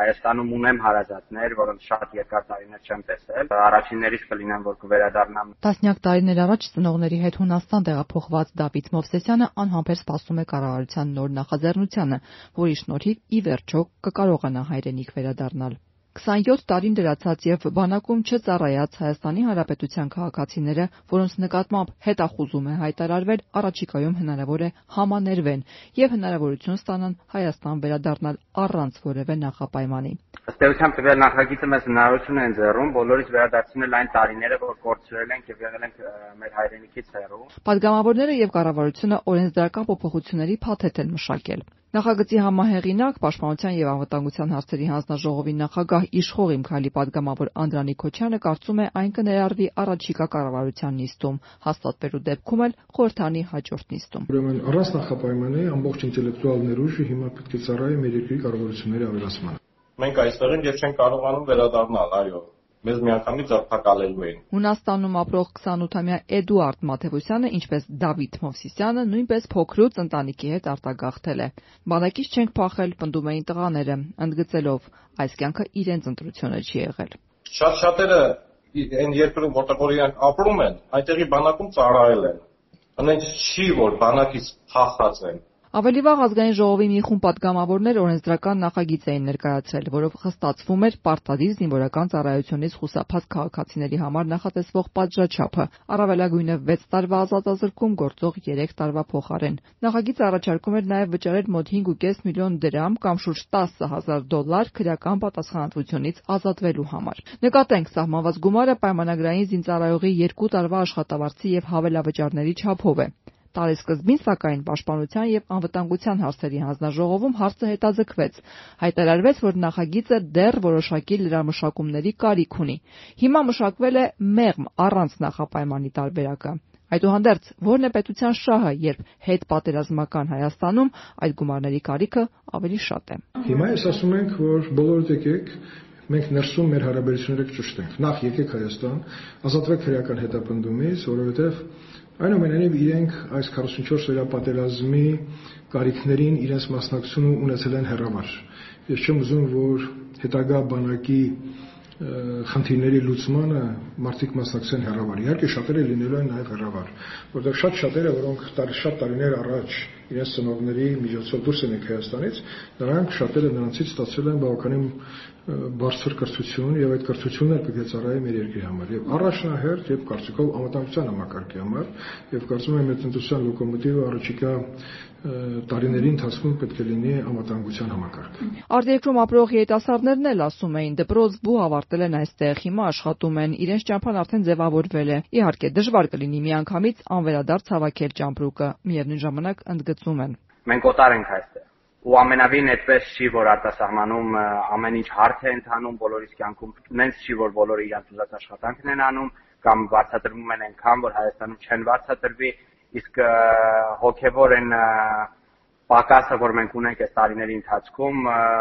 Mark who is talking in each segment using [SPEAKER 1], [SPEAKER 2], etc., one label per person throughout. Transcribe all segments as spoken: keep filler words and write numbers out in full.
[SPEAKER 1] Հայաստանում ունեմ հարազատներ, որոնց շատ երկար տարիներ չեմ տեսել, առաջիններից կլինեմ, որ կվերադառնամ։
[SPEAKER 2] Տասնյակ տարիներ առաջ ծնողների հետ Հունաստան տեղափոխված Դավիթ Մովսեսյանը անհամբեր սպասում է կառավարության նոր նախաձեռնությանը, որի շնորհիվ ի վերջո կկարողանա հայրենիք վերադառնալ։ քսանյոթ տարին լրացած եւ բանակում չծառայած Հայաստանի Հանրապետության քաղաքացիները, որոնց նկատմամբ հետախուզում է հայտարարվել, առաջիկայում հնարավոր է համաներվեն եւ հնարավորություն ստանան Հայաստան վերադառնալ առանց որևէ նախապայմանի։
[SPEAKER 1] Ըստ էության տվյալ նախագիծը մեզ հնարավորություն է ընձեռում բոլորից վերադարձնել այն տարիները, որ կորցրել ենք եւ եղել ենք մեր հայրենիքից հեռու։
[SPEAKER 2] Պատգամավորները եւ կառավարությունը օրենսդրական փոփոխությունների փաթեթ են մշակել։ Նախագծի համահեղինակ Պաշտպանության եւ անվտանգության հարցերի հանձնաժողովի նախագահ իշխող Իմքալի պատգամավոր Անդրանիկ Քոչյանը կարծում է այն կներառվի առաջիկա կառավարության նիստում, հաստատվելու դեպքում էլ խորհրդանի հաջորդ նիստում։
[SPEAKER 3] Ուրեմն առանց նախապայմանի ամբողջ ինտելեկտուալ ներուժը հիմա պետք է ծառայի մեր երկրի կառավարությունների ավելացմանը։
[SPEAKER 4] Մենք այստեղ ենք եւ չենք կարողանում վերադառնալ, այո։ Մեզ միանգամից ձերբակալելու էին։
[SPEAKER 2] Հունաստանում ապրող քսանութամյա Էդուարդ Մաթևոսյանը, ինչպես Դավիթ Մովսիսյանը, նույնպես փոքրուց ընտանիքի հետ արտագաղթել է։ Բանակից չենք փախել, պնդում էին տղաները, ընդգծելով, այս կյանքը իրենց ընտրությունը չի եղել։
[SPEAKER 4] Շատ շատերը այն երկրում, որտեղ որ իրենք ապրում են, այնտեղի բանակում ծառայել են։ Այնց չի, որ բանակից փախած են։
[SPEAKER 2] Ավելի վաղ ազգային ժողովի մի խումբ պատգամավորներ օրենսդրական նախագիծ էին ներկայացրել, որով խստացվում էր պարտադիր զինվորական ծառայությունից խուսափած քաղաքացիների համար նախատեսվող պատժաչափը, առավելագույնը վեց տարվա ազատազրկում գործող երեք տարվա փոխարեն։ Նախագիծը առաջարկում էր նաև վճարել մոտ հինգ կես միլիոն դրամ կամ շուրջ տասը հազար դոլար քրեական պատասխանատվությունից ազատվելու համար։ Նկատենք, սահմանված գումարը պայմանագրային զինծառայողի երկու տարվա աշխատավարձի եւ հավելավճարների չափով է։ Տարեսկզբին, սակայն, Պաշտպանության եւ անվտանգության հարցերի հանձնաժողովում հարցը հետաձգվեց։ Հայտարարվեց, որ նախագիծը դեռ որոշակի լրամշակումների կարիք ունի։ Հիմա մշակվել է մեղմ առանց նախապայմանի տարբերակը։ Այդուհանդերձ, ո՞րն է պետության շահը, երբ հետպատերազմական Հայաստանում այդ գումարների կարիքը ավելի շատ է։
[SPEAKER 3] Հիմա ես ասում ենք, որ բոլորդ եկեք մենք ներսում մեր հարաբերությունները կճշտենք։ Նախ եկեք Հայաստան, ազատվեք քրեական հետապնդումից, որովհետև այնուամենայնիվ իրենք այս քառասունչորս օրյա պատերազմի կարիքներին իրենց մասնակցությունը ունեցել են հեռավար։ Ես չեմ ուզում, որ հետագա բանակի խնդիրների լուծմանը մարդիկ մասնակցեն հեռավար։ Իհարկե շատերը լինելու են նաև հեռավար, որտեղ շատ շատերը, որոնք շատ տարիներ առաջ իրենց ծնողների միջոցով դուրս են եկել Հայաստանից, նրանք շատերը նրանցից ստացել են բավականին բարձր կրթություն եւ այդ կրթությունն էլ պետք է ծառայի մեր երկրի համար եւ առաջնահերթ եւ կարծիքով անվտանգության համակարգի համար եւ կարծում եմ այդ ընտրության լոկոմոտիվը առաջիկա տարիների ընթացքում պետք է լինի անվտանգության համակարգ։
[SPEAKER 2] Արտերկրում ապրող երիտասարդներն էլ ասում էին դպրոց բու ավարտել են այստեղ, հիմա աշխատում են, իրենց ճամփան արդեն ձևավորվել է։ Իհարկե դժվար կլինի միանգամից անվերադարձ հավաքել ճամպրուկը, միևնույն ժամանակ ընդգծում են։
[SPEAKER 1] Մենք օտար ենք այստեղ։ Ու ամենավին այդպես չի, որ արտասահմանում ամեն ինչ հարթ է ընթանում բոլորիս կյանքում, նենց չի, որ բոլորը իրենց ուզած աշխատանքն են անում կամ վարձատրվում են այնքան, որ Հայաստանում չեն վարձատրվի, իսկ հոգևոր են պակասը, որ մենք ունենք այս տարիների ընթացքում,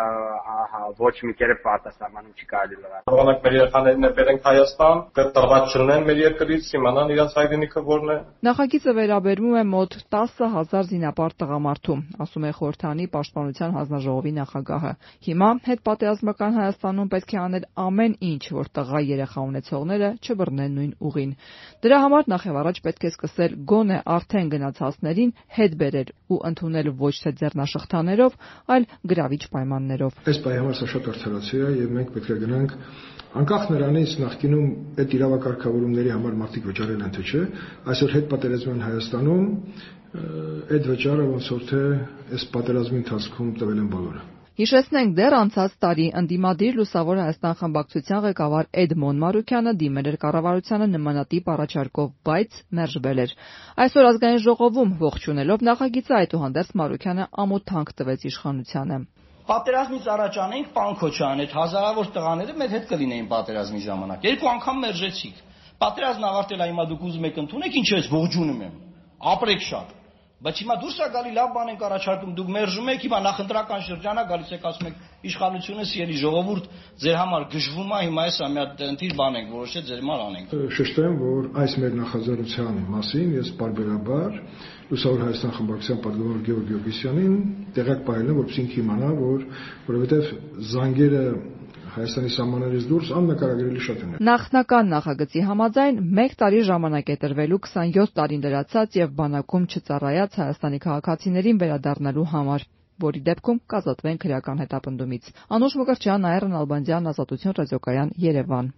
[SPEAKER 1] ոչ մի կերպ արտասահմանում չի կարելի լրացնել։
[SPEAKER 4] Կարողանանք մեր երեխաներին բերենք Հայաստան, կտրված չլինեն մեր երկրից, իմանան իրենց հայրենիքը որն է։
[SPEAKER 2] Նախագիծը վերաբերում է մոտ տասը հազար զինապարտ տղամարդու, ասում է խորհրդանի Պաշտպանության հանձնաժողովի նախագահը։ Հիմա հետպատերազմական Հայաստանում պետք է անել ամեն ինչ, որ տղա երեխա ունեցողները չբռնեն նույն ուղին։ Դրա համար նախևառաջ պետք է սկսել գոնե արդեն գնացածներին հետ բերել ու ընդունել ոչ թե ձեռնաշղթաներով, այլ գրավիչ պայմաններով։
[SPEAKER 3] Այս պահի համար սա շատ արդարացի է եւ մենք պետք է գնանք անկախ նրանից նախկինում այդ իրավակարգավորումների համար մարդիկ վճարել են թե չէ, այսօր հետպատերազմյան Հայաստանում այդ վճարը ոնց որ թե այս պատերազմի ընթացքում տվել են բոլորը։
[SPEAKER 2] Հիշեցնենք, դեռ անցած տարի ընդդիմադիր Լուսավոր Հայաստան խմբակցության ղեկավար Էդմոն Մարուկյանը դիմել էր կառավարությանը նմանատիպ առաջարկով, բայց մերժվել էր։ Այսօր ազգային ժողովում ողջունելով նախագիծը, այդուհանդերձ Մարուկյանը ամոթանք տվեց իշխանությանը։
[SPEAKER 5] Պատերազմից առաջ անենք, պարոն Քոչարյան, այդ հազարավոր տղաները մեր հետ կլինեին պատերազմի ժամանակ։ Երկու անգամ մերժեցիք։ Պատերազմն ավարտել է, հիմա դուք ուզում եք ընդունեք, ինչ ես ողջունում եմ։ Ապրեք շատ։ Բայց հիմա դուրս է գալի լավ բան ենք առաջարկում, դուք մերժում եք, հիմա նախընտրական շրջանա գալիս եք ասում եք իշխանությունը սիրելի ժողովուրդ ձեր համար գժվում է, հիմա էսա մի հատ ընտիր բան ենք որոշել ձեր համար անենք։
[SPEAKER 3] Շեշտեմ, որ այս մեր նախաձեռնության մասին ես պարբերաբար Լուսավոր Հայաստան խմբակցության պատգամավոր Գեորգի Գյովգիսյանին տեղյակ պահել եմ, որպեսզի ինքը իմանա, որ որովհետև զանգերը Հայաստանի սահմաններից դուրս աննկարագրելի շատ են։
[SPEAKER 2] Նախնական նախագծի համաձայն մեկ տարի ժամանակ է տրվելու քսանյոթ տարին լրացած եւ բանակում չծառայած Հայաստանի քաղաքացիներին վերադառնալու համար, որի դեպքում կազատվեն քրեական հետապնդումից։ Անուշ Մկրտչյան, Այռն Ալբանդյան, Ազատություն ռադիոկայան, Երևան։